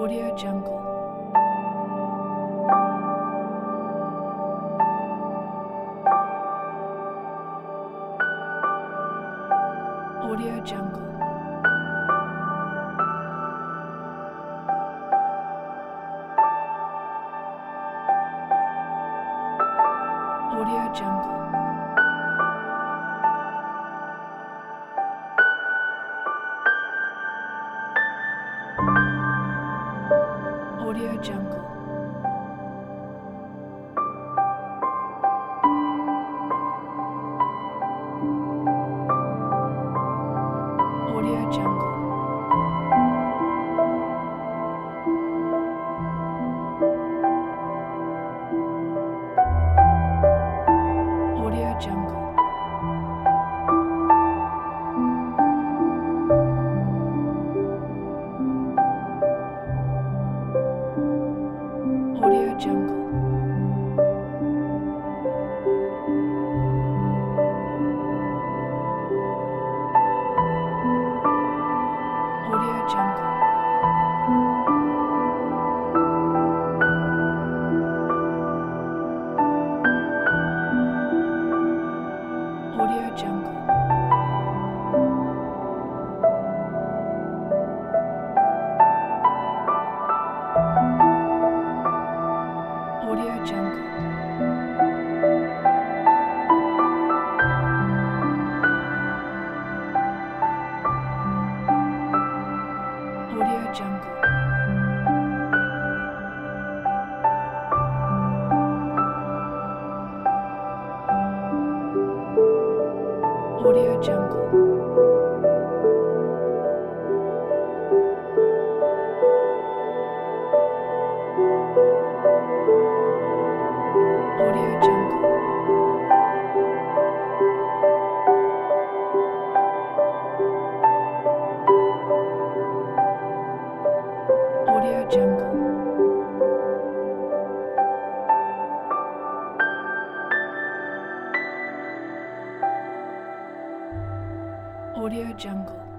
Audio Jungle. Audio Jungle. Audio Jungle. Audio Jungle. Audio Jungle. Audio Jungle. Audio Jungle. Audio Jungle. Audio Jungle. Audio Jungle. Audio Jungle. Audio Jungle. Audio Jungle. Audio Jungle. Audio Jungle.